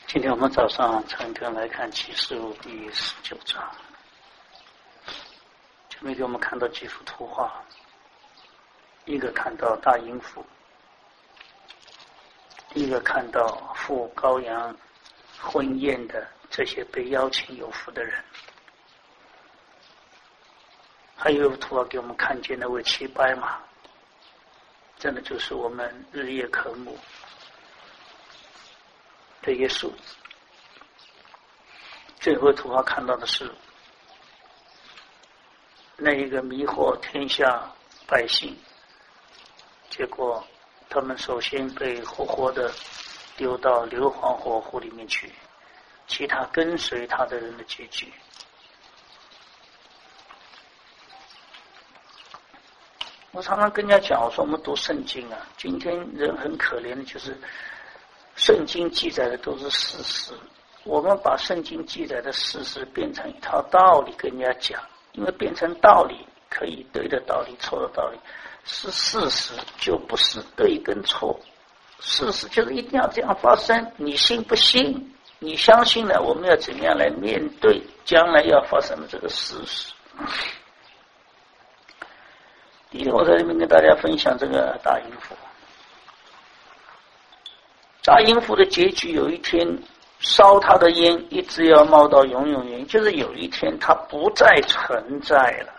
今天我们早上诚恳来看启示录第19章，前面给我们看到几幅图画，一个看到大淫妇，一个看到赴羔羊婚宴的这些被邀请有福的人，还有一幅图画给我们看见那位骑白马，真的就是我们日夜渴慕的耶稣。最后图画看到的是那一个迷惑天下百姓，结果他们首先被活活的丢到硫磺火湖里面去，其他跟随他的人的结局。我常常跟人家讲，我说我们读圣经啊，今天人很可怜的就是圣经记载的都是事实，我们把圣经记载的事实变成一套道理跟人家讲，因为变成道理可以对的道理错的道理，是事实就不是对跟错，事实就是一定要这样发生，你信不信，你相信了，我们要怎么样来面对将来要发生的这个事实。第一，我在这边跟大家分享这个大淫妇。大淫妇的结局，有一天烧他的烟一直要冒到永永远，就是有一天他不再存在了。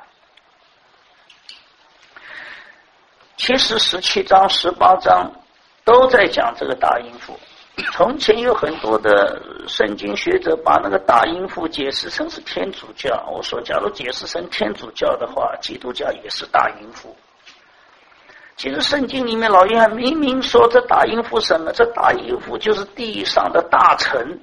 其实17章18章都在讲这个大淫妇。从前有很多的圣经学者把那个大淫妇解释成是天主教，我说假如解释成天主教的话，基督教也是大淫妇。其实圣经里面老约翰明明说这大淫妇什么，这大淫妇就是地上的大臣。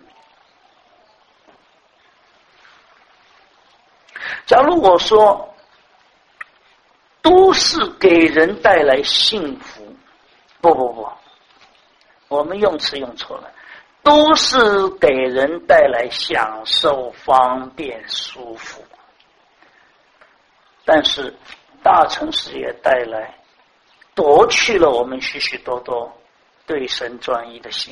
假如我说都是给人带来幸福，不，我们用词用错了，都是给人带来享受、方便、舒服。但是大城市也带来夺去了我们许许多多对神专一的心。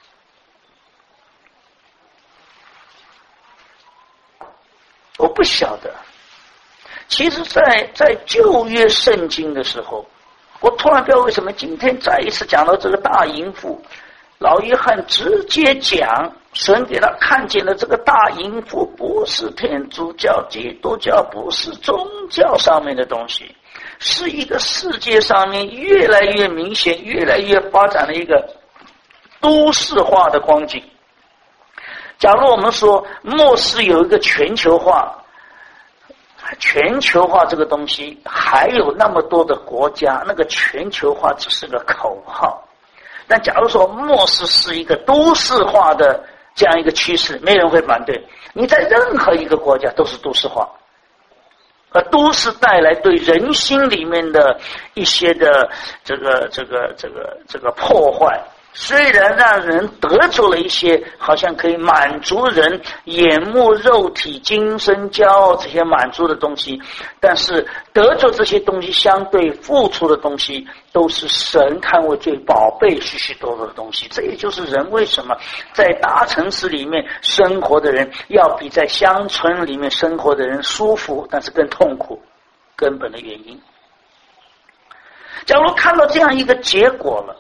我不晓得，其实在旧约圣经的时候，我突然不知道为什么今天再一次讲到这个大淫妇，老约翰直接讲神给他看见了这个大淫妇不是天主教、基督教，不是宗教上面的东西，是一个世界上面越来越明显、越来越发展的一个都市化的光景。假如我们说末世有一个全球化，全球化这个东西还有那么多的国家，那个全球化只是个口号。但假如说末世是一个都市化的这样一个趋势，没人会反对。你在任何一个国家都是都市化，而都市带来对人心里面的一些的这个破坏，虽然让人得着了一些好像可以满足人眼目肉体精神骄傲这些满足的东西，但是得着这些东西相对付出的东西都是神看为最宝贝许许多多的东西。这也就是人为什么在大城市里面生活的人要比在乡村里面生活的人舒服，但是更痛苦根本的原因。假如看到这样一个结果了，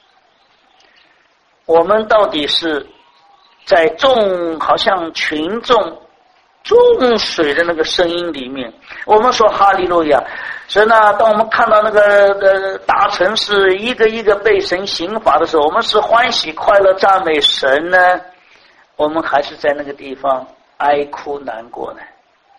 我们到底是在好像群众众水的那个声音里面，我们说哈利路亚，神啊，当我们看到那个大城市一个一个被神刑罚的时候，我们是欢喜快乐赞美神呢，我们还是在那个地方哀哭难过呢？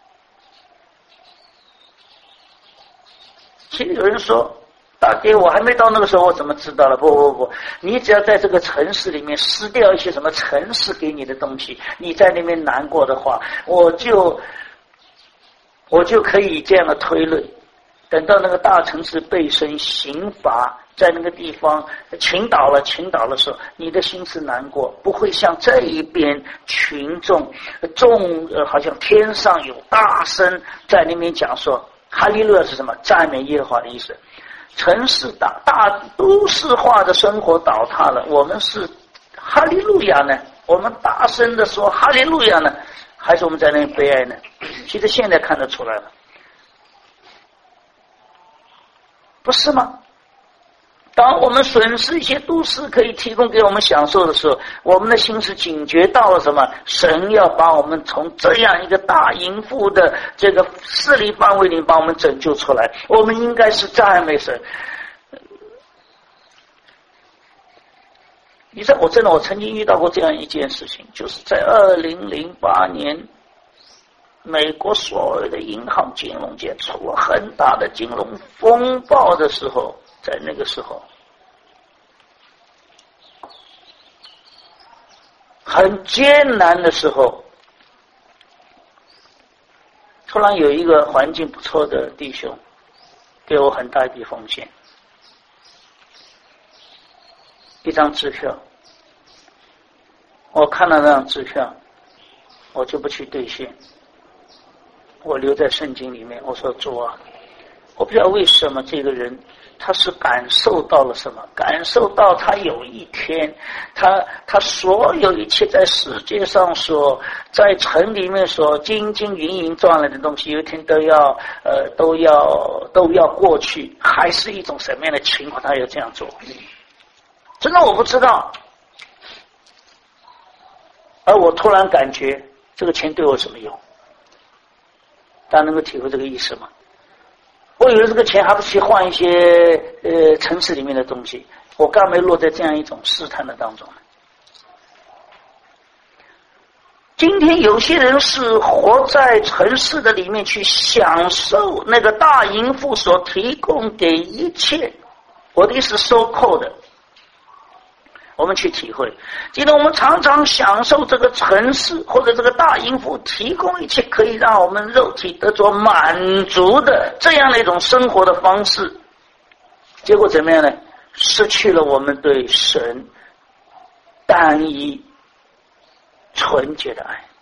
其实有人说，大爹，我还没到那个时候，我怎么知道了？不，你只要在这个城市里面失掉一些什么城市给你的东西，你在那边难过的话，我就可以这样的推论。等到那个大城市被神刑罚，在那个地方倾倒了的时候，你的心是难过，不会像这一边群众好像天上有大声在那边讲说哈利路亚是什么？赞美耶和华的意思。城市大都市化的生活倒塌了，我们是哈利路亚呢？ 我们大声的说哈利路亚呢，还是我们在那里悲哀呢？其实现在看得出来了，不是吗？当我们损失一些都市可以提供给我们享受的时候，我们的心是警觉到了什么？神要把我们从这样一个大淫妇的这个势力范围里把我们拯救出来，我们应该是赞美神。你知道，我曾经遇到过这样一件事情，就是在2008年，美国所有的银行金融界出了很大的金融风暴的时候，在那个时候很艰难的时候，突然有一个环境不错的弟兄给我很大一笔奉献，一张支票。我看了那张支票，我就不去兑现，我留在圣经里面。我说主啊，我不知道为什么这个人他是感受到了什么，感受到他有一天他所有一切在世界上所在城里面所金金银银赚来的东西，有一天都要过去，还是一种什么样的情况他要这样做？真的我不知道。而我突然感觉这个钱对我什么用？大家能够体会这个意思吗？我以为这个钱还不去换一些城市里面的东西，我干嘛落在这样一种试探的当中呢？今天有些人是活在城市的里面去享受那个大淫妇所提供给一切，我的意思收扣的，我们去体会。今天我们常常享受这个城市或者这个大淫妇提供一切可以让我们肉体得着满足的这样的一种生活的方式，结果怎么样呢？失去了我们对神单一纯洁的爱。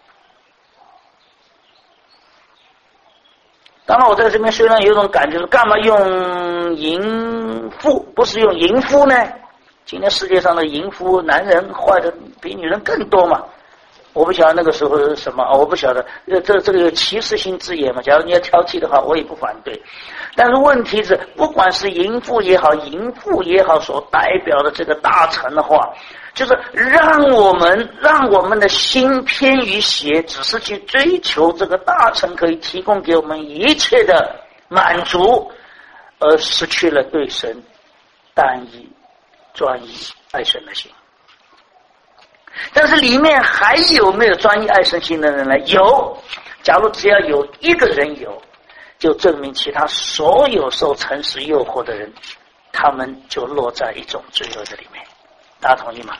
当然我在这边虽然有一种感觉，干嘛用淫妇不是用淫夫呢？今天世界上的淫妇男人坏的比女人更多嘛。我不晓得那个时候是什么，我不晓得这个有歧视性字眼嘛。假如你要挑剔的话，我也不反对。但是问题是，不管是淫妇也好，淫妇也好，所代表的这个大臣的话，就是让我们的心偏于邪，只是去追求这个大臣可以提供给我们一切的满足，而失去了对神单一专一爱神的心。但是里面还有没有专一爱神心的人呢？有。假如只要有一个人有，就证明其他所有受诚实诱惑的人，他们就落在一种罪恶的里面。大家同意吗？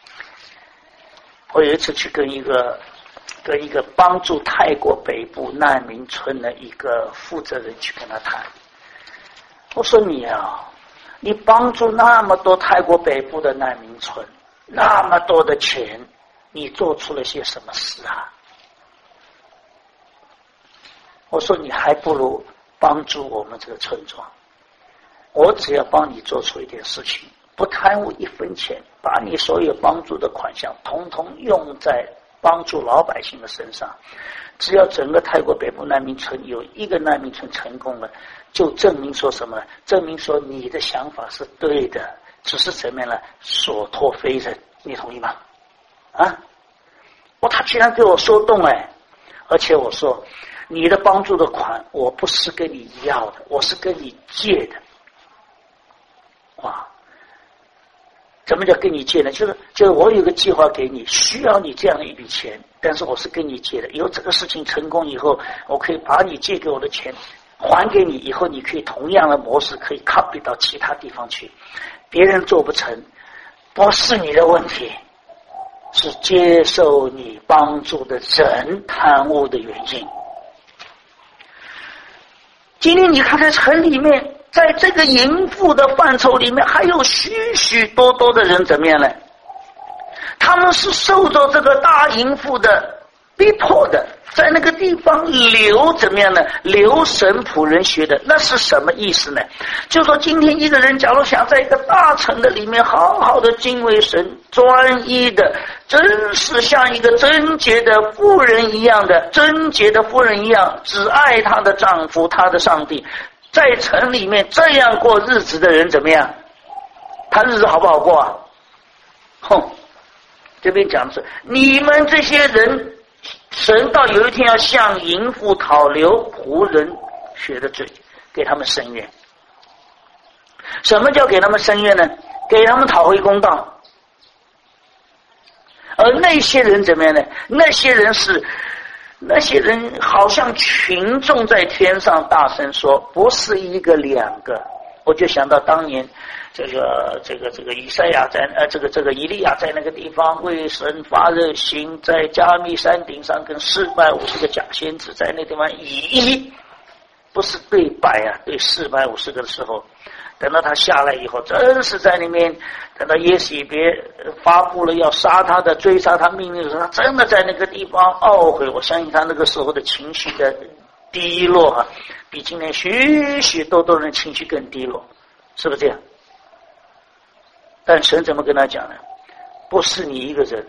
我有一次去跟一个帮助泰国北部难民村的一个负责人去跟他谈，我说你帮助那么多泰国北部的难民村，那么多的钱，你做出了些什么事啊？我说你还不如帮助我们这个村庄，我只要帮你做出一点事情，不贪污一分钱，把你所有帮助的款项统统用在帮助老百姓的身上，只要整个泰国北部难民村有一个难民村成功了，就证明说什么呢？证明说你的想法是对的，只是怎么样呢？所托非人，你同意吗？啊？他居然给我说动而且我说你的帮助的款我不是跟你要的，我是跟你借的。哇！怎么叫跟你借呢？就是我有个计划给你，需要你这样的一笔钱，但是我是跟你借的。以后这个事情成功以后，我可以把你借给我的钱还给你，以后你可以同样的模式可以 copy 到其他地方去，别人做不成，不是你的问题，是接受你帮助的人贪污的原因。今天你看在城里面，在这个淫妇的范畴里面，还有许许多多的人怎么样呢？他们是受到这个大淫妇的逼迫的，在那个地方流怎么样呢？流神仆人学的，那是什么意思呢？就说今天一个人假如想在一个大城的里面好好的敬畏神，专一的真是像一个贞洁的妇人一样的，贞洁的妇人一样，只爱她的丈夫，她的上帝。在城里面这样过日子的人怎么样？他日子好不好过啊？这边讲的是你们这些人，神到有一天要向淫妇讨流仆人血的罪，给他们伸冤。什么叫给他们伸冤呢？给他们讨回公道。而那些人怎么样呢？那些人好像群众在天上大声说，不是一个两个。我就想到当年这个以赛亚在以利亚在那个地方为神发热心，在加密山顶上跟450个假先知在那地方以一，不是对百啊，对450个的时候，等到他下来以后，真是在里面，等到耶洗别发布了要杀他的追杀他命令的时候，他真的在那个地方懊悔。我相信他那个时候的情绪的低落啊，比今天许许多多人情绪更低落，是不是这样？但神怎么跟他讲呢？不是你一个人，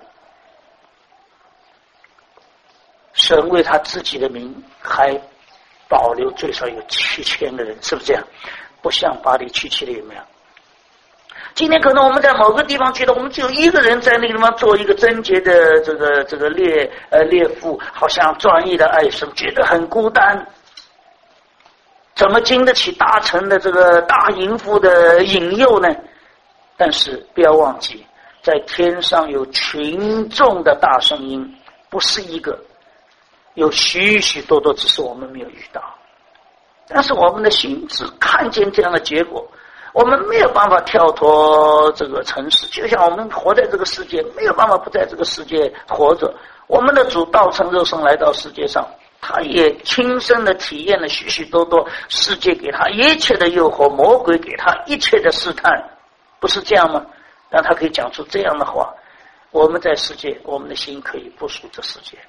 神为他自己的名还保留最少有7000个人，是不是这样？不像巴黎区的有没有？今天可能我们在某个地方觉得我们只有一个人在那个地方做一个贞洁的这个烈妇，好像专一的爱神，觉得很孤单，怎么经得起大臣的这个大淫妇的引诱呢？但是不要忘记，在天上有群众的大声音，不是一个，有许许多多，只是我们没有遇到。但是我们的心只看见这样的结果，我们没有办法跳脱这个尘世，就像我们活在这个世界，没有办法不在这个世界活着。我们的主道成肉身来到世界上，他也亲身的体验了许许多多世界给他一切的诱惑，魔鬼给他一切的试探，不是这样吗？让他可以讲出这样的话。我们在世界，我们的心可以不属这世界，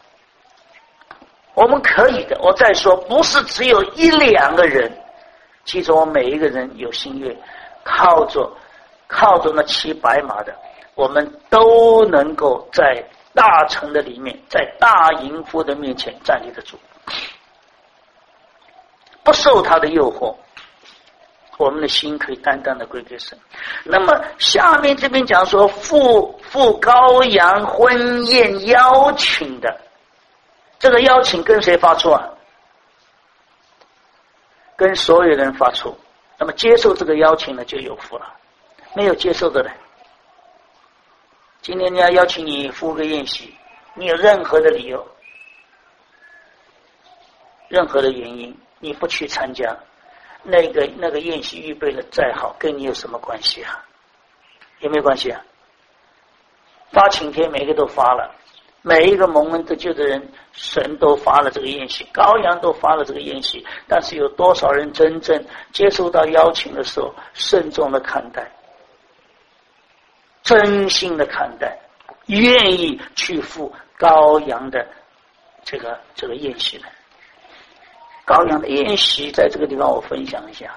我们可以的。我再说，不是只有1-2个人，其中我每一个人有心愿，靠着那骑白马的，我们都能够在大城的里面，在大淫妇的面前站立得住，不受他的诱惑，我们的心可以单单的归给神。那么下面这边讲说赴羔羊婚宴邀请的，这个邀请跟谁发出啊？跟所有人发出。那么接受这个邀请呢，就有福了。没有接受的人，今天人家邀请你赴个宴席，你有任何的理由，任何的原因，你不去参加，那个宴席预备的再好，跟你有什么关系啊？有没有关系啊？发请帖每个都发了，每一个蒙恩得救的人，神都发了这个宴席，羔羊都发了这个宴席，但是有多少人真正接受到邀请的时候，慎重的看待，真心的看待，愿意去赴羔羊的这个宴席呢？羔羊的宴席在这个地方我分享一下。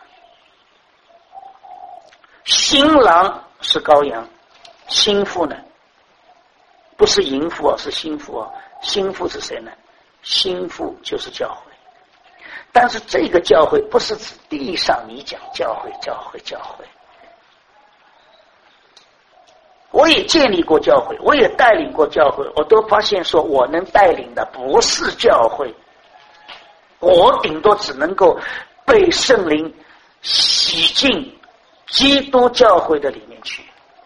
新郎是羔羊，新妇呢？不是淫妇啊，是新妇啊。新妇是谁呢？新妇就是教会。但是这个教会不是指地上你讲教会。我也建立过教会，我也带领过教会，我都发现说我能带领的不是教会，我顶多只能够被圣灵洗进基督教会的里面去。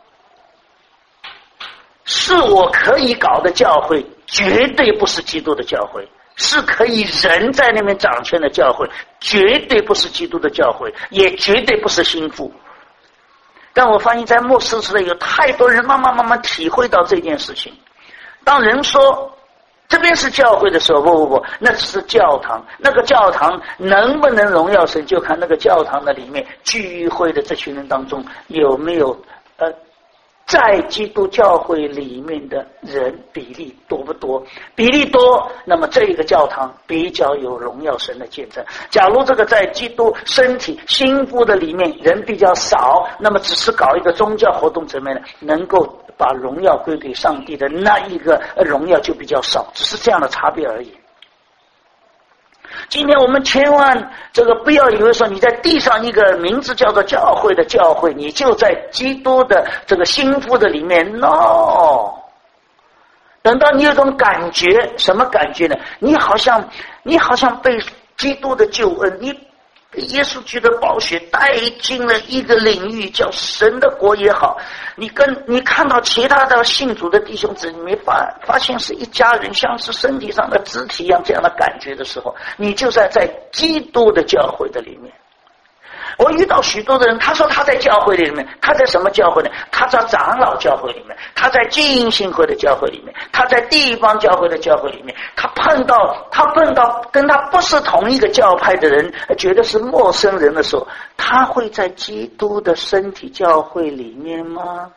是我可以搞的教会，绝对不是基督的教会；是可以人在那边掌权的教会，绝对不是基督的教会，也绝对不是新妇。但我发现在末世时代有太多人慢慢体会到这件事情。当人说这边是教会的时候，不，那只是教堂。那个教堂能不能荣耀神，就看那个教堂的里面聚会的这群人当中有没有在基督教会里面的人比例多不多？比例多，那么这个教堂比较有荣耀神的见证。假如这个在基督身体新妇的里面人比较少，那么只是搞一个宗教活动怎么样呢？能够把荣耀归给上帝的那一个荣耀就比较少，只是这样的差别而已。今天我们千万不要以为说你在地上一个名字叫做教会的教会，你就在基督的心腹的里面 ，no。等到你有种感觉，什么感觉呢？你好像被基督的救恩，你被耶稣基督的宝血带进了一个领域，叫神的国也好。你看到其他的信主的弟兄姊妹，发现是一家人，像是身体上的肢体一样，这样的感觉的时候，你就在基督的教会的里面。我遇到许多的人，他说他在教会里面，他在什么教会呢？他在长老教会里面，他在浸信会的教会里面，他在地方教会的教会里面，他碰到跟他不是同一个教派的人，觉得是陌生人的时候，他会在基督的身体教会里面吗？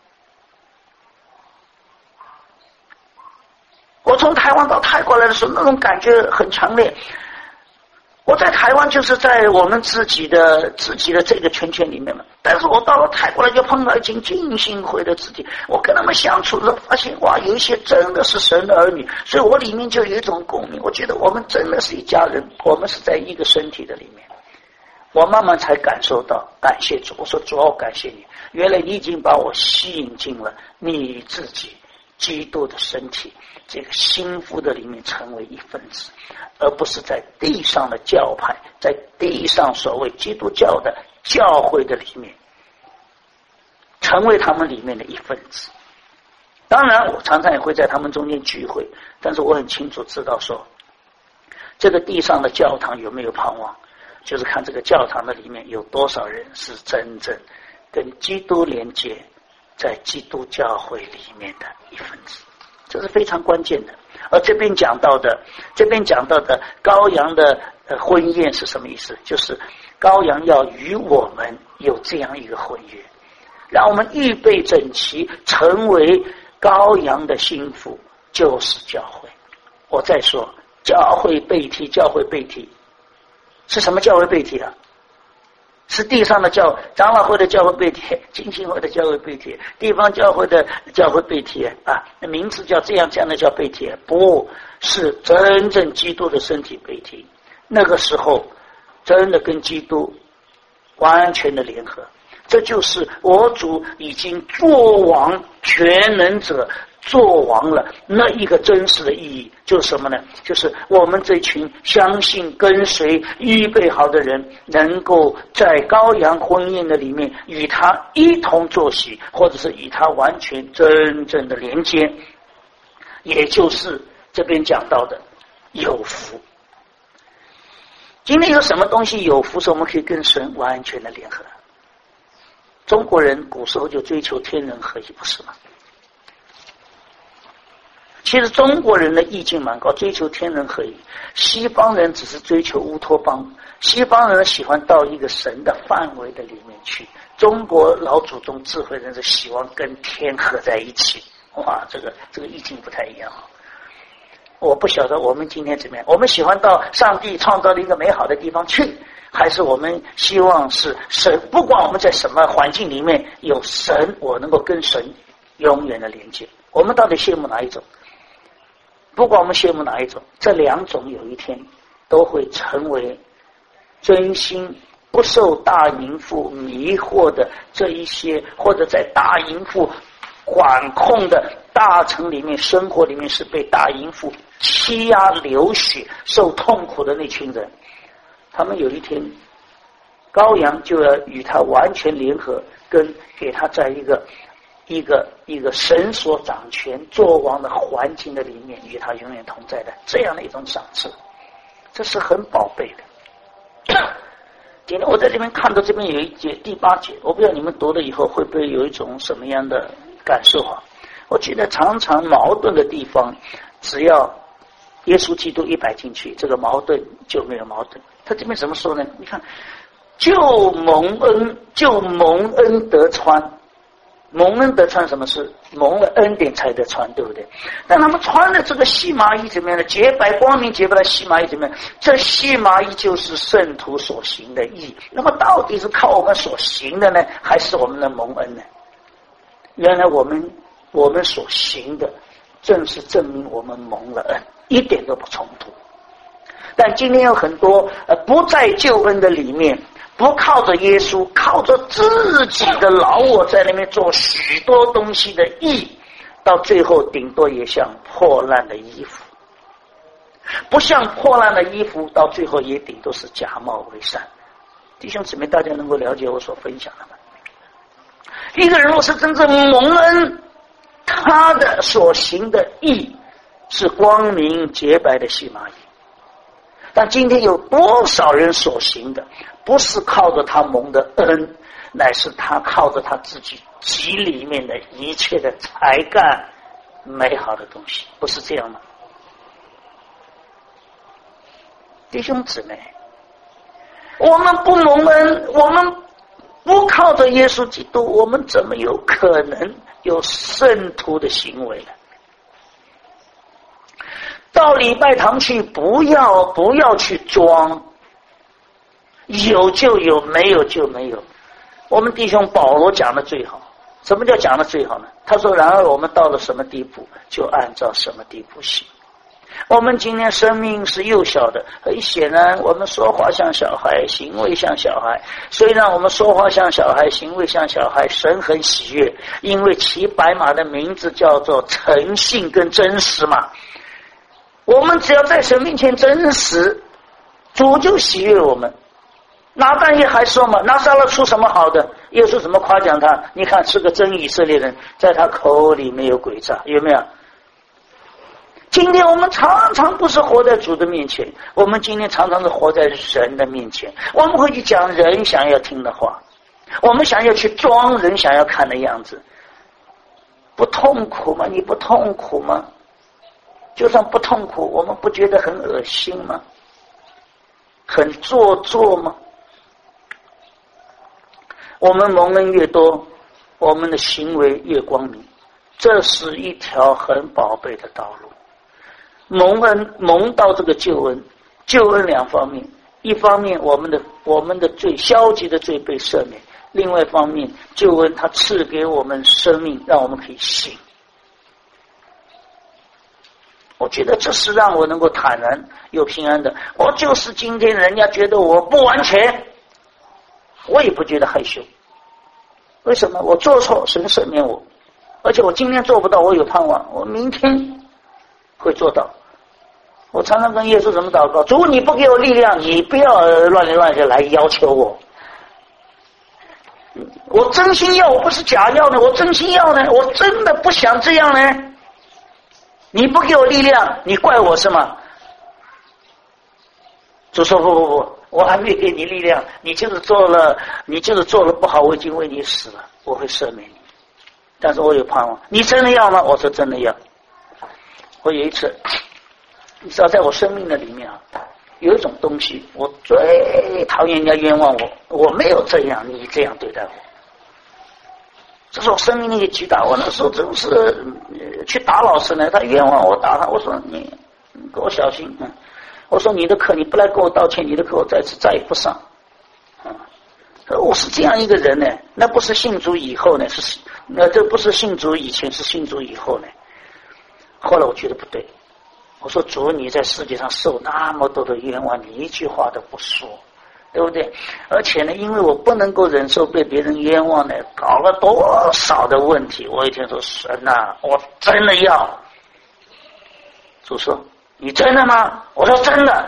我从台湾到泰国来的时候，那种感觉很强烈。我在台湾就是在我们自己的这个圈里面嘛，但是我到了泰国来就碰到一群浸信会的肢体，我跟他们相处的时候发现，哇，有一些真的是神的儿女，所以我里面就有一种共鸣，我觉得我们真的是一家人，我们是在一个身体的里面。我慢慢才感受到，感谢主，我说主要感谢你，原来你已经把我吸引进了你自己基督的身体这个心腹的里面成为一份子，而不是在地上的教派，在地上所谓基督教的教会的里面成为他们里面的一份子。当然我常常也会在他们中间聚会，但是我很清楚知道说，这个地上的教堂有没有盼望，就是看这个教堂的里面有多少人是真正跟基督连接，在基督教会里面的一份子，这是非常关键的。而这边讲到的羔羊的婚宴是什么意思？就是羔羊要与我们有这样一个婚约，让我们预备整齐，成为羔羊的心腹，就是教会。我再说，教会被提是什么教会被提啊？是地上的长老会的教会被提，浸信会的教会被提，地方教会的教会被提啊，名字叫这样的叫被提，不是真正基督的身体被提。那个时候真的跟基督完全的联合，这就是我主已经作王，全能者作王了，那一个真实的意义就是什么呢？就是我们这群相信跟随预备好的人，能够在羔羊婚宴的里面与他一同坐席，或者是与他完全真正的连接，也就是这边讲到的有福。今天有什么东西有福是我们可以跟神完全的联合？中国人古时候就追求天人合一，不是吗？其实中国人的意境蛮高，追求天人合一。西方人只是追求乌托邦，西方人喜欢到一个神的范围的里面去，中国老祖宗智慧人是喜欢跟天合在一起。哇，这个意境不太一样。我不晓得我们今天怎么样，我们喜欢到上帝创造了一个美好的地方去，还是我们希望是神，不管我们在什么环境里面有神，我能够跟神永远的连接。我们到底羡慕哪一种？不管我们羡慕哪一种，这两种有一天都会成为真心不受大淫妇迷惑的这一些，或者在大淫妇管控的大城里面生活里面是被大淫妇欺压流血受痛苦的那群人，他们有一天羔羊就要与他完全联合，跟给他在一个神所掌权作王的环境的里面与他永远同在的这样的一种赏赐，这是很宝贝的。今天我在这边看到这边有一节第8节，我不知道你们读了以后会不会有一种什么样的感受啊？我觉得常常矛盾的地方，只要耶稣基督一摆进去，这个矛盾就没有矛盾。他这边怎么说呢？你看，就蒙恩得穿。蒙恩得穿什么事？蒙了恩典才得穿，对不对？但他们穿的这个细麻衣怎么样呢？洁白光明洁白的细麻衣怎么样？这细麻衣就是圣徒所行的义。那么到底是靠我们所行的呢，还是我们的蒙恩呢？原来我们我们所行的正是证明我们蒙了恩，一点都不冲突。但今天有很多不在救恩的里面，不靠着耶稣，靠着自己的老我在那边做许多东西的义，到最后顶多也像破烂的衣服，不像破烂的衣服，到最后也顶多是假冒为善。弟兄姊妹，大家能够了解我所分享的吗？一个人若是真正蒙恩，他的所行的义是光明洁白的细麻衣。但今天有多少人所行的不是靠着他蒙的恩，乃是他靠着他自己己里面的一切的才干美好的东西，不是这样吗？弟兄姊妹，我们不蒙恩，我们不靠着耶稣基督，我们怎么有可能有圣徒的行为呢？到礼拜堂去，不要去装，有就有，没有就没有。我们弟兄保罗讲的最好，什么叫讲的最好呢？他说：然而我们到了什么地步，就按照什么地步行。我们今天生命是幼小的，很显然我们说话像小孩，行为像小孩。虽然我们说话像小孩，行为像小孩，神很喜悦，因为骑白马的名字叫做诚信跟真实嘛。我们只要在神面前真实，主就喜悦我们。拿但业还说嘛，拿撒勒出什么好的？耶稣怎么夸奖他？你看是个真以色列人，在他口里没有诡诈，有没有？今天我们常常不是活在主的面前，我们今天常常是活在人的面前。我们会去讲人想要听的话，我们想要去装人想要看的样子。不痛苦吗？你不痛苦吗？就算不痛苦，我们不觉得很恶心吗？很做作吗？我们蒙恩越多，我们的行为越光明，这是一条很宝贝的道路。蒙到这个救恩两方面，一方面我们的最消极的罪被赦免，另外一方面救恩它赐给我们生命，让我们可以信。我觉得这是让我能够坦然又平安的。我就是今天人家觉得我不完全，我也不觉得害羞。为什么？我做错，神赦免我，而且我今天做不到，我有盼望，我明天会做到。我常常跟耶稣怎么祷告：主，你不给我力量，你不要乱里乱去来要求我。我真心要，我不是假要呢，我真心要呢，我真的不想这样呢。你不给我力量，你怪我是吗？主说不，我还没给你力量，你就是做了不好，我已经为你死了，我会赦免你，但是我有盼望。你真的要吗？我说真的要。我有一次，你知道在我生命的里面啊，有一种东西我最讨厌人家冤枉我没有这样，你这样对待我，这是我生命那个击打。我那时候真是去打老师呢，他冤枉我打他，我说你给我小心，我说你的课你不来给我道歉，你的课我再也不上。我是这样一个人呢，那不是信主以后呢，这不是信主以前，是信主以后呢。后来我觉得不对，我说主，你在世界上受那么多的冤枉，你一句话都不说，对不对？而且呢，因为我不能够忍受被别人冤枉呢，搞了多少的问题。我一天说神啊，我真的要。主说你真的吗？我说真的。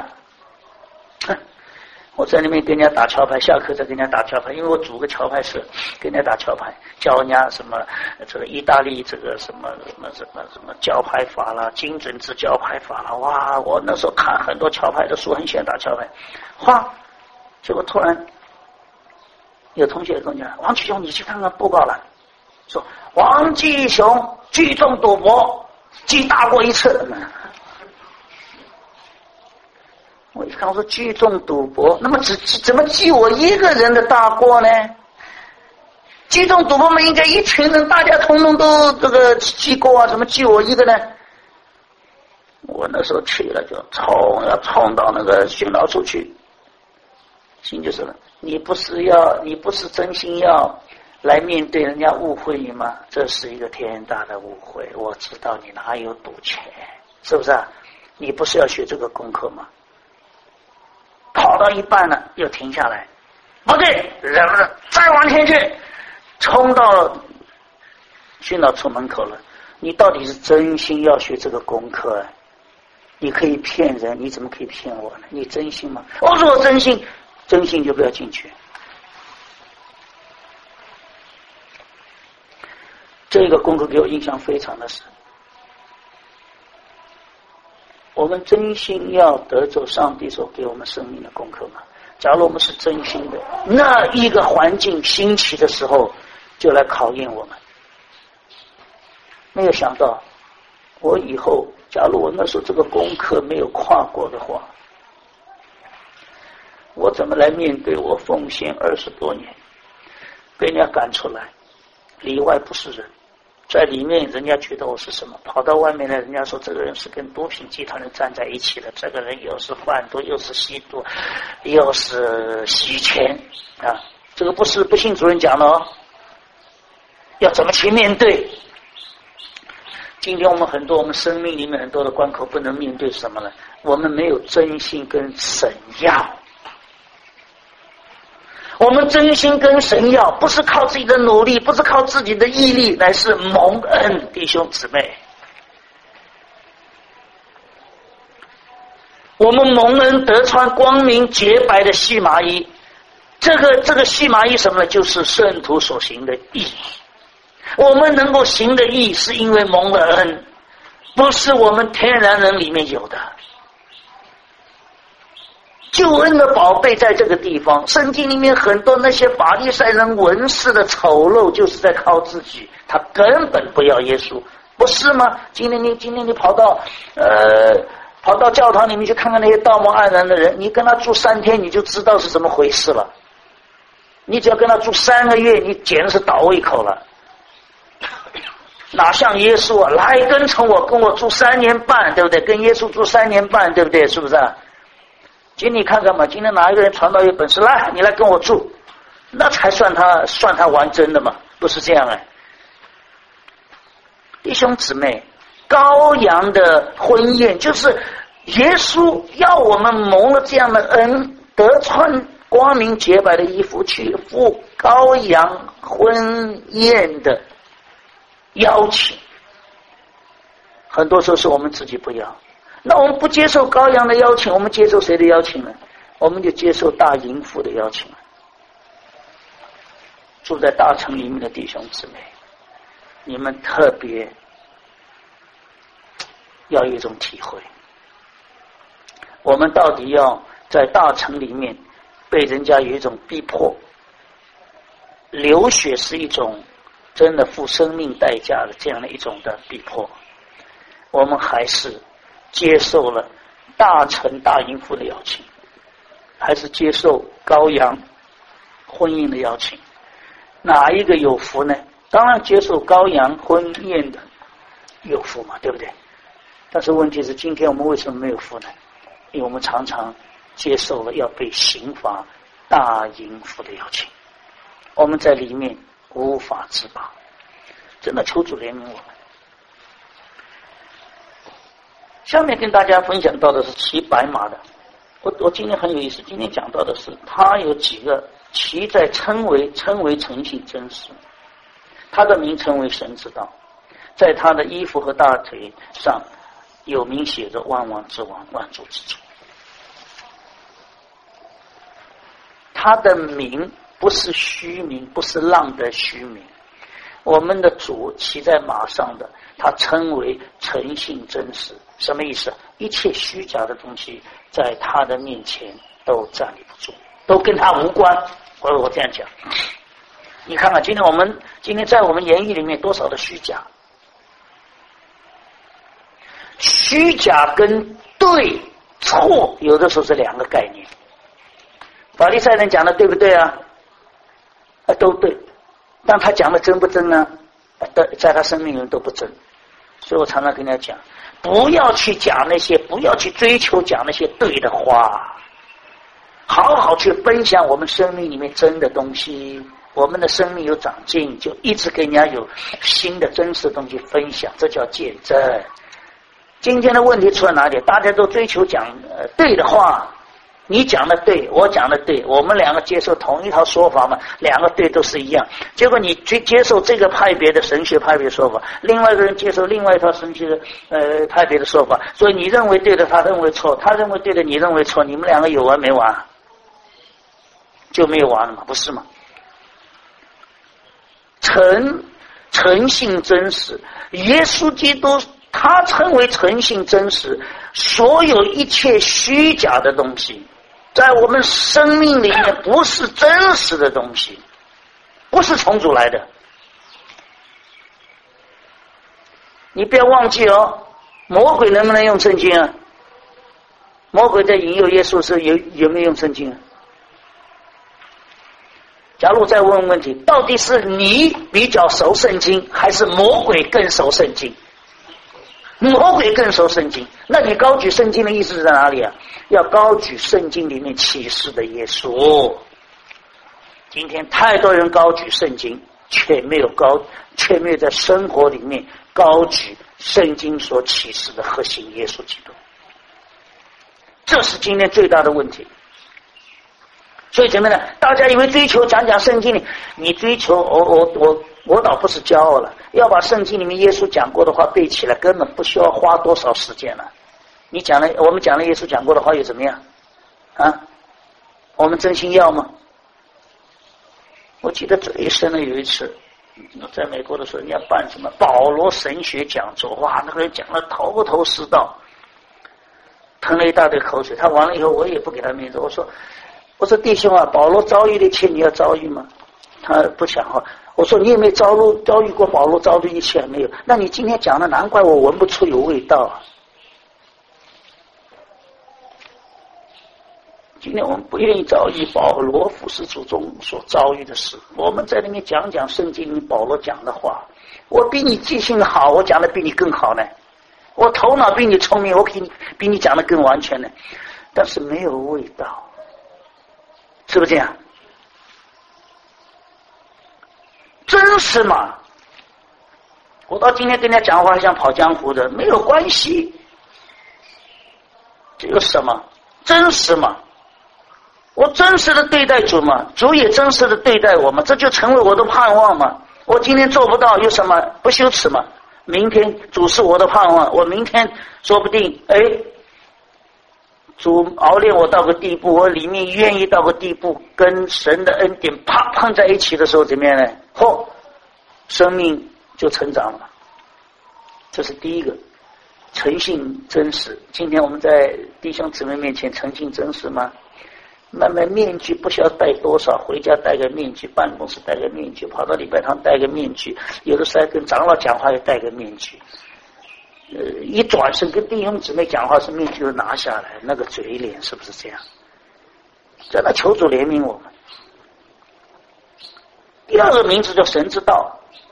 我在那边跟人家打桥牌，下课再跟人家打桥牌，因为我组个桥牌社，跟人家打桥牌，教人家什么这个意大利这个什么教牌法啦，精准制教牌法啦，哇！我那时候看很多桥牌的书，很喜欢打桥牌。结果突然有同学跟我讲：“王继雄，你去看看报告了，说王继雄聚众赌博，记大过一次。”我一看，我说聚众赌博，那么怎么记我一个人的大过呢？聚众赌博嘛，应该一群人，大家统统都这个记过啊，怎么记我一个呢？我那时候去了，就要冲到那个训导处去。心就是了，你不是真心要来面对人家误会你吗？这是一个天大的误会。我知道你哪有赌钱，是不是啊？你不是要学这个功课吗？跑到一半了又停下来，不对，再往前去，冲到训导处门口了。你到底是真心要学这个功课啊？你可以骗人，你怎么可以骗我呢？你真心吗？我说我真心，真心就不要进去。这个功课给我印象非常的深。我们真心要得走上帝所给我们生命的功课吗？假如我们是真心的，那一个环境兴起的时候就来考验我们。没有想到我以后假如我那时候这个功课没有跨过的话，我怎么来面对我奉献20多年被人家赶出来，里外不是人，在里面人家觉得我是什么，跑到外面来人家说这个人是跟毒品集团人站在一起的，这个人又是贩毒又是吸毒又是洗钱啊，这个不是不信主任讲的哦，要怎么去面对？今天我们生命里面很多的关口不能面对什么呢？我们没有真心跟神要。我们真心跟神要，不是靠自己的努力，不是靠自己的毅力，乃是蒙恩，弟兄姊妹。我们蒙恩得穿光明洁白的细麻衣，这个细麻衣什么呢？就是圣徒所行的义。我们能够行的义是因为蒙了恩，不是我们天然人里面有的。救恩的宝贝在这个地方，圣经里面很多那些法利赛人文士的丑陋就是在靠自己，他根本不要耶稣，不是吗？今天你跑到教堂里面去看看那些道貌岸然的人，你跟他住3天你就知道是怎么回事了。你只要跟他住3个月，你简直是倒胃口了。哪像耶稣啊，来跟从我，跟我住3年半，对不对？跟耶稣住3年半，对不对？是不是啊？今天你看看嘛，今天哪一个人传道有本事，来你来跟我住，那才算他玩真的嘛，不是这样哎。弟兄姊妹，羔羊的婚宴就是耶稣要我们蒙了这样的恩，得穿光明洁白的衣服去赴羔羊婚宴的邀请。很多时候是我们自己不要，那我们不接受羔羊的邀请，我们接受谁的邀请呢？我们就接受大淫妇的邀请了。住在大城里面的弟兄姊妹，你们特别要有一种体会，我们到底要在大城里面被人家有一种逼迫，流血是一种真的付生命代价的这样的一种的逼迫，我们还是接受了大城大淫妇的邀请，还是接受羔羊婚姻的邀请？哪一个有福呢？当然接受羔羊婚宴的有福嘛，对不对？但是问题是，今天我们为什么没有福呢？因为我们常常接受了要被刑罚大淫妇的邀请，我们在里面无法自拔。真的求主怜悯我们。下面跟大家分享到的是骑白马的。我今天很有意思，今天讲到的是他有几个骑在称为诚信真实，他的名称为神之道，在他的衣服和大腿上有名写着万王之王，万主之主。他的名不是虚名，不是浪的虚名。我们的主骑在马上的，他称为诚信真实。什么意思？一切虚假的东西在他的面前都站立不住，都跟他无关。我这样讲，你看看今天在我们言语里面多少的虚假，虚假跟对错有的时候是两个概念。法利赛人讲的对不对啊？都对，但他讲的真不真呢？在他生命里都不真。所以我常常跟人家讲，不要去讲那些，不要去追求讲那些对的话，好好去分享我们生命里面真的东西， 我们的生命有长进，就一直跟人家有新的真实的东西分享，这叫见证。今天的问题出在哪里？大家都追求讲对的话，你讲的对，我讲的对，我们两个接受同一套说法嘛，两个对都是一样。结果你接受这个派别的神学派别的说法，另外一个人接受另外一套神学的派别的说法，所以你认为对的，他认为错，他认为对的，你认为错，你们两个有完没完？就没有完了嘛，不是吗？诚信真实，耶稣基督他称为诚信真实，所有一切虚假的东西在我们生命里面不是真实的东西，不是从主来的。你不要忘记哦，魔鬼能不能用圣经啊？魔鬼在引诱耶稣时有没有用圣经啊？假如再问问题，到底是你比较熟圣经，还是魔鬼更熟圣经？魔鬼更熟圣经，那你高举圣经的意思是在哪里啊？要高举圣经里面启示的耶稣。今天太多人高举圣经，却没有在生活里面高举圣经所启示的核心耶稣基督，这是今天最大的问题。所以怎么呢？大家以为追求讲圣经里，你追求我倒不是骄傲了，要把圣经里面耶稣讲过的话背起来，根本不需要花多少时间了。我们讲了耶稣讲过的话又怎么样啊？我们真心要吗？我记得最深的有一次，在美国的时候，人家办什么保罗神学讲座，哇，那个人讲了头头是道，喷了一大堆口水。他完了以后，我也不给他面子，我说弟兄啊，保罗遭遇的一切你要遭遇吗？他不讲话。我说你有没有遭遇过保罗遭遇一切？没有。那你今天讲的，难怪我闻不出有味道啊。今天我们不愿意遭遇保罗服侍主中所遭遇的事，我们在里面讲圣经里保罗讲的话。我比你记性好，我讲的比你更好呢。我头脑比你聪明，我比你讲的更完全呢。但是没有味道，是不是这样？真实嘛？我到今天跟人家讲话像跑江湖的，没有关系。这有什么？真实嘛？我真实的对待主嘛，主也真实的对待我嘛，这就成为我的盼望嘛。我今天做不到，有什么不羞耻嘛？明天主是我的盼望，我明天说不定，主熬炼我到个地步，我里面愿意到个地步，跟神的恩典啪碰在一起的时候，怎么样呢？生命就成长了。这是第一个，诚信真实。今天我们在弟兄姊妹面前诚信真实吗？慢慢面具不需要戴多少，回家戴个面具，办公室戴个面具，跑到礼拜堂戴个面具，有的时候还跟长老讲话也戴个面具。一转身跟弟兄姊妹讲话，是面具都拿下来，那个嘴脸是不是这样？在那求主怜悯我们。第二个名字叫神之道。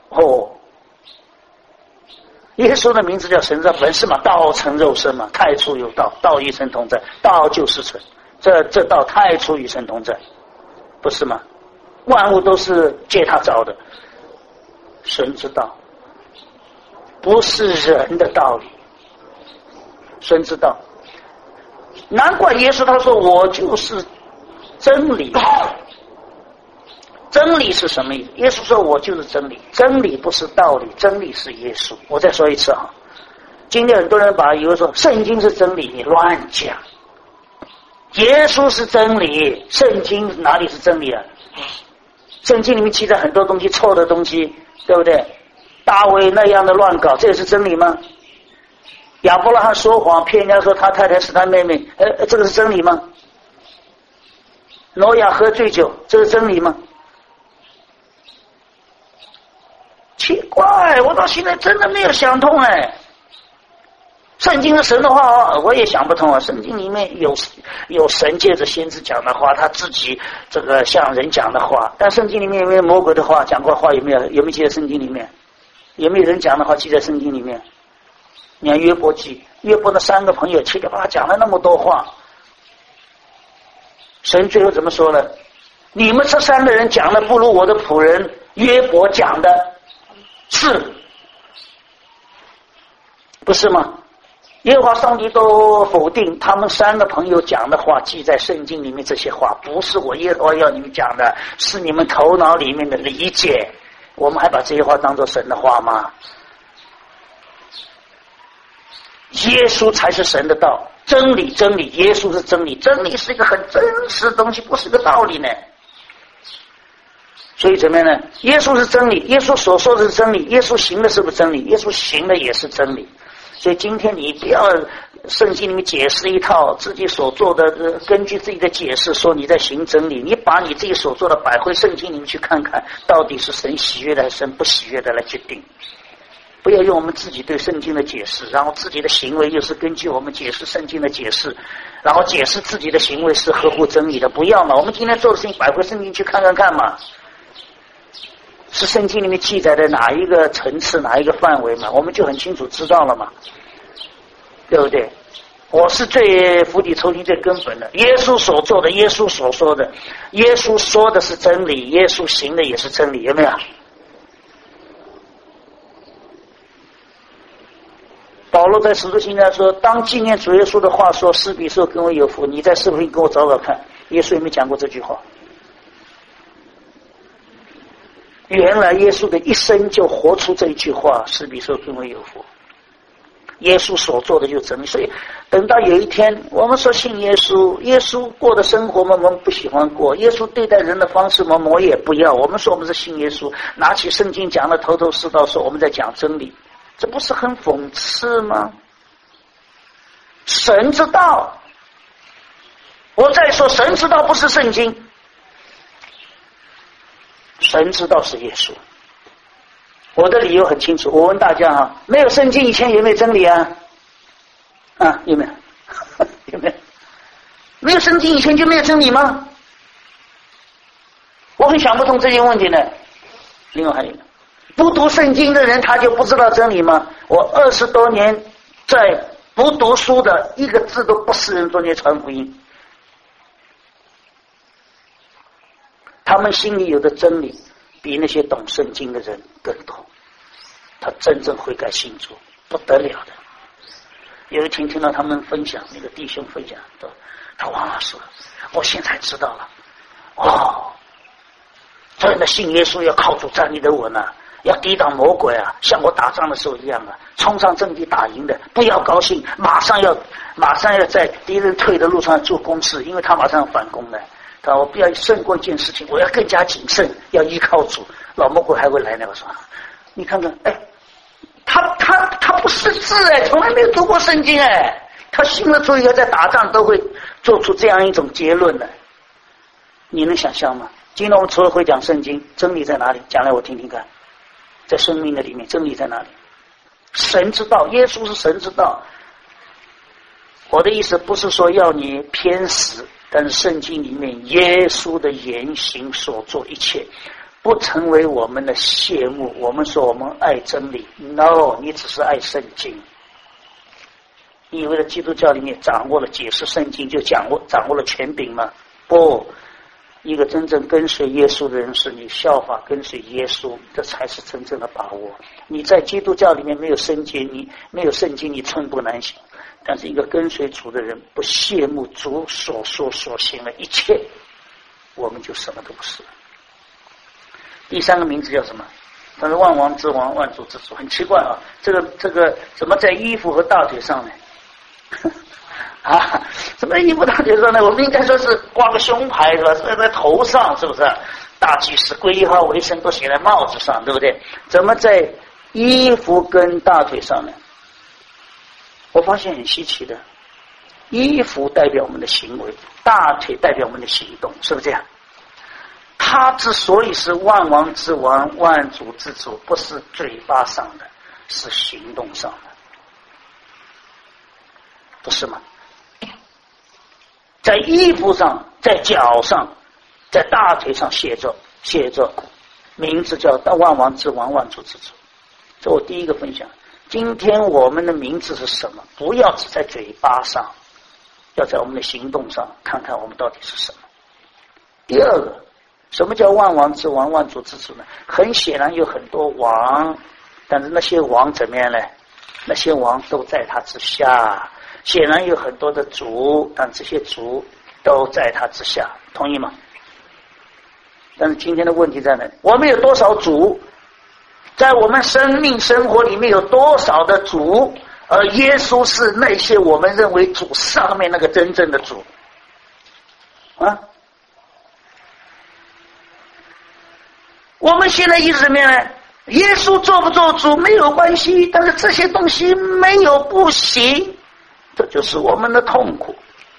耶稣的名字叫神之道，本是嘛，道成肉身嘛，太初有道，道与神同在，道就是神。这道太初与神同在，不是吗？万物都是借他造的，神之道不是人的道理，神之道。难怪耶稣他说我就是真理。真理是什么意思？耶稣说我就是真理，真理不是道理，真理是耶稣。我再说一次啊，今天很多人以为说圣经是真理，你乱讲。耶稣是真理，圣经哪里是真理啊？圣经里面记载很多东西，错的东西，对不对？大卫那样的乱搞，这也是真理吗？亚伯拉罕说谎骗人家说他太太是他妹妹，这个是真理吗？挪亚喝醉酒，这是真理吗？奇怪，我到现在真的没有想通圣经是神的话我也想不通啊。圣经里面有神借着先知讲的话，他自己这个向人讲的话，但圣经里面有没有魔鬼的话讲过话？有没有记在圣经里面？有没有人讲的话记在圣经里面？你看约伯记，约伯的3个朋友噼里啪啦讲了那么多话，神最后怎么说呢？ 你们这3个人讲的不如我的仆人约伯讲的是，不是吗？耶和华上帝都否定他们3个朋友讲的话，记在圣经里面，这些话不是我耶和华要你们讲的，是你们头脑里面的理解。我们还把这些话当作神的话吗？耶稣才是神的道，真理，真理，耶稣是真理，真理是一个很真实的东西，不是个道理呢。所以怎么样呢？耶稣是真理，耶稣所说的是真理，耶稣行的是不是真理？耶稣行的也是真理。所以今天你不要圣经里面解释一套，自己所做的根据自己的解释说你在行真理，你把你自己所做的摆回圣经里面去看看，到底是神喜悦的还是神不喜悦的来决定。不要用我们自己对圣经的解释，然后自己的行为又是根据我们解释圣经的解释，然后解释自己的行为是合乎真理的。不要嘛，我们今天做的事情摆回圣经去看看看嘛，是圣经里面记载的哪一个层次哪一个范围嘛，我们就很清楚知道了嘛，对不对？我是最釜底抽薪最根本的，耶稣所做的，耶稣所说的，耶稣说的是真理，耶稣行的也是真理，有没有？保罗在使徒行传说，当纪念主耶稣的话说，施比受跟我有福，你在是不是跟我找找看？耶稣有没有讲过这句话？原来耶稣的一生就活出这一句话，施比受跟我有福。耶稣所做的就真理。所以等到有一天我们说信耶稣，耶稣过的生活我们不喜欢过，耶稣对待人的方式我们也不要，我们说我们是信耶稣，拿起圣经讲的头头是道，说我们在讲真理，这不是很讽刺吗？神之道，我再说神之道不是圣经，神之道是耶稣。我的理由很清楚，我问大家啊，没有圣经以前有没有真理啊？啊，有没有？有没有？没有圣经以前就没有真理吗？我很想不通这些问题呢。另外还有一个，不读圣经的人他就不知道真理吗？我20多年在不读书的，一个字都不识人中间传福音，他们心里有的真理比那些懂圣经的人更多，他真正悔改信主不得了的。有一天听到他们分享，那个弟兄分享，他王老师，我现在知道了，哦，真的信耶稣要靠主站立的稳啊，要抵挡魔鬼啊，像我打仗的时候一样啊，冲上阵地打赢的，不要高兴，马上要在敌人退的路上做攻势，因为他马上要反攻的。他说我不要胜过一件事情，我要更加谨慎，要依靠主，老魔鬼还会来呢。我说你看看，哎，他不识字哎，从来没有读过圣经哎，他信了主以后在打仗都会做出这样一种结论的，你能想象吗？今天我们除了会讲圣经，真理在哪里？讲来我听听看，在生命的里面真理在哪里？神之道，耶稣是神之道。我的意思不是说要你偏死，但是圣经里面耶稣的言行所做一切不成为我们的谢幕。我们说我们爱真理， no， 你只是爱圣经。你以为在基督教里面掌握了解释圣经就掌握了权柄吗？不，一个真正跟随耶稣的人是你效法跟随耶稣，这才是真正的把握。你在基督教里面没有圣经，你没有圣经，你寸步难行。但是一个跟随主的人不羡慕主所说所行的一切，我们就什么都不是。第三个名字叫什么？他是万王之王，万主之主。很奇怪啊，这个怎么在衣服和大腿上呢？啊，怎么衣服大腿上呢？我们应该说是挂个胸牌是吧？是在头上是不是？大祭司归一号为圣都写在帽子上，对不对？怎么在衣服跟大腿上呢？我发现很稀奇的，衣服代表我们的行为，大腿代表我们的行动，是不是这样？他之所以是万王之王，万主之主，不是嘴巴上的，是行动上的，不是吗？在衣服上，在脚上，在大腿上写着名字叫万王之王，万主之主。这我第一个分享。今天我们的名字是什么？不要只在嘴巴上，要在我们的行动上看看我们到底是什么。第二个， 什么叫万王之王、万主之主呢？很显然有很多王，但是那些王怎么样呢？那些王都在他之下。显然有很多的主，但这些主都在他之下，同意吗？但是今天的问题在哪？我们有多少主？在我们生命生活里面有多少的主？而耶稣是那些我们认为主上面那个真正的主啊！我们现在一直怎么样呢？耶稣做不做主没有关系，但是这些东西没有不行，这就是我们的痛苦。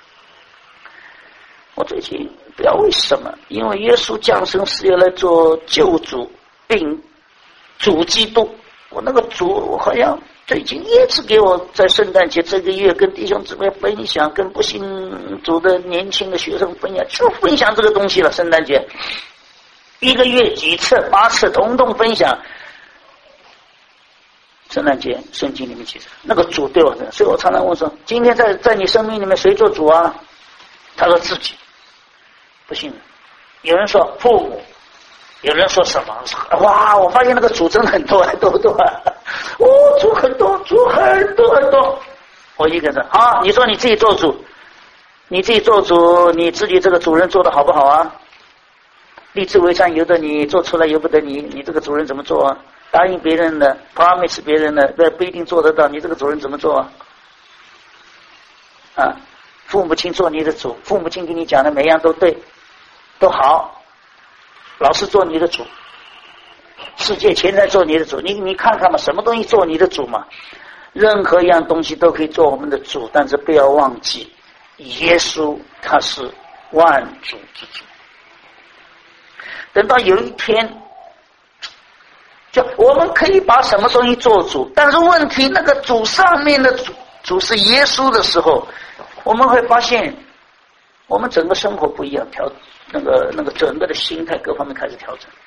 我最近不知道为什么，因为耶稣降生是要来做救主并主基督，我那个主我好像最近一直给我在圣诞节这个月跟弟兄姊妹分享，跟不信主的年轻的学生分享，就分享这个东西了。圣诞节一个月几次8次统统分享圣诞节圣经里面记着那个主对我的，所以我常常问说，今天在你生命里面谁做主啊？他说自己。不信，有人说父母，有人说什么？哇！我发现那个主真的很多很多，主很多，主很多很多。我一个人啊，你说你自己做主，你自己做主，你自己这个主人做的好不好啊？立志为善由得你，做出来由不得你，你这个主人怎么做啊？答应别人的 ，promise 别人的，不一定做得到，你这个主人怎么做啊？啊，父母亲做你的主，父母亲给你讲的每样都对。都好，老是做你的主，世界钱财做你的主，你看看嘛，什么东西做你的主嘛？任何一样东西都可以做我们的主，但是不要忘记，耶稣他是万主之主。等到有一天，就我们可以把什么东西做主，但是问题那个主上面的主是耶稣的时候，我们会发现，我们整个生活不一样，那个整个的心态各方面开始调整，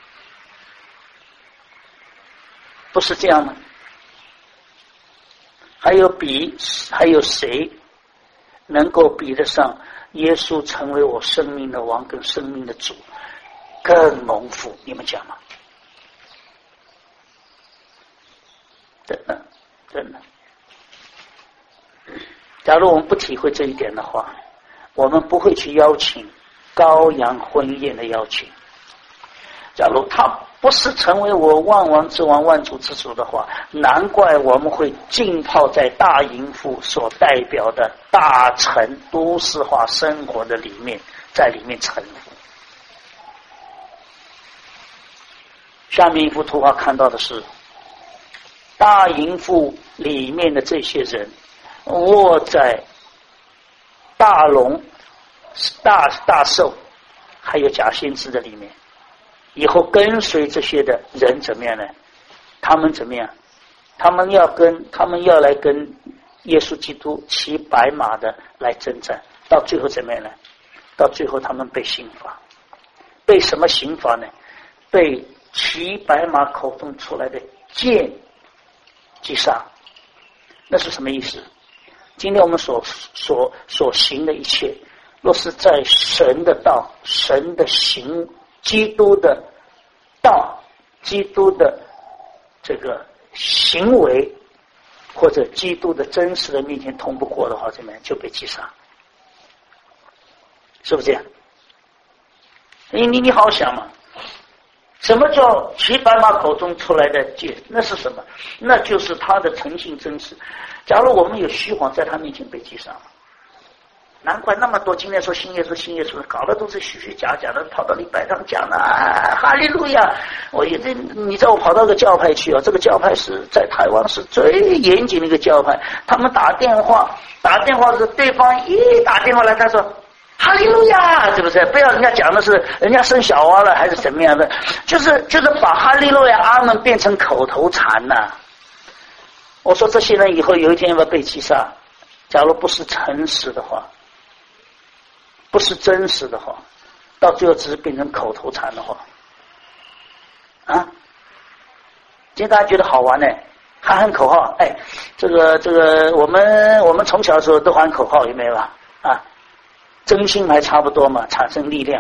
不是这样吗？还有谁能够比得上耶稣成为我生命的王跟生命的主更蒙福？你们讲吗？真的。假如我们不体会这一点的话，我们不会去邀请羔羊婚宴的邀请。假如他不是成为我万王之王、万主之主的话，难怪我们会浸泡在大淫妇所代表的大城都市化生活的里面，在里面沉浮。下面一幅图画看到的是大淫妇里面的这些人卧在大龙、大兽还有假先知的里面，以后跟随这些的人怎么样呢？他们怎么样？他们要来跟耶稣基督骑白马的来征战，到最后怎么样呢？到最后他们被刑罚，被什么刑罚呢？被骑白马口中出来的剑击杀。那是什么意思？今天我们所行的一切，若是在神的道、神的行、基督的道、基督的这个行为，或者基督的真实的面前通不过的话，怎么样就被击杀？是不是这样？你好好想嘛，什么叫骑白马口中出来的剑？那是什么？那就是他的诚信真实。假如我们有虚谎，在他面前被击杀了，难怪那么多今天说信耶稣，搞的都是虚虚假假的，跑到礼拜上讲了哈利路亚。你知道我跑到个教派去这个教派是在台湾是最严谨的一个教派，他们打电话的时候，对方一打电话来，他说哈利路亚，是不是？不要人家讲的是人家生小娃了还是怎么样的，就是把哈利路亚阿门变成口头禅了。我说这些人以后有一天要被击杀，假如不是诚实的话，不是真实的话，到最后只是变成口头禅的话啊！今天大家觉得好玩呢，喊口号，这个我们从小的时候都喊口号，有没有啊？真心还差不多嘛，产生力量。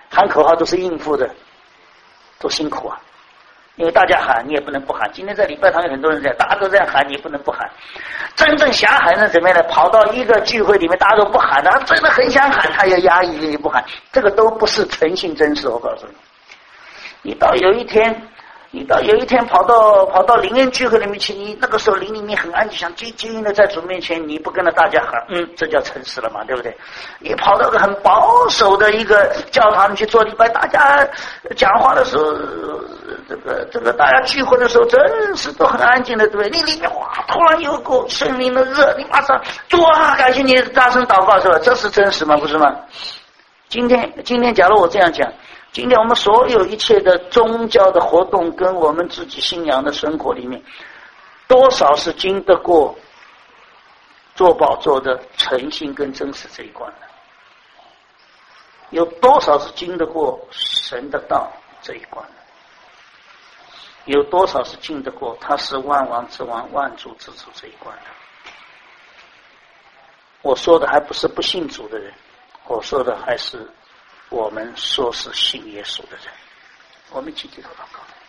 喊口号都是应付的，多辛苦啊！因为大家喊，你也不能不喊。今天在礼拜堂有很多人这样，大家都这样喊，你也不能不喊。真正想喊的怎么样呢？跑到一个聚会里面，大家都不喊的，他真的很想喊，他也压抑，你不喊，这个都不是诚信真实。我告诉你，你到有一天跑到灵恩聚会里面去，你那个时候灵里面很安静，想静静的在主面前，你不跟着大家喊，这叫诚实了嘛，对不对？你跑到个很保守的一个教堂里去做礼拜，大家讲话的时候，这个大家聚会的时候，真是都很安静的，对不对？你里面哇，突然有股圣灵的热，你马上主啊，感谢你大声祷告，是吧？这是真实吗？不是吗？今天假如我这样讲。今天我们所有一切的宗教的活动跟我们自己信仰的生活里面，多少是经得过做宝座的诚信跟真实这一关的？有多少是经得过神的道这一关的？有多少是经得过他是万王之王万主之主这一关的？我说的还不是不信主的人，我说的还是我们说是信耶稣的人。我们一起低头祷告。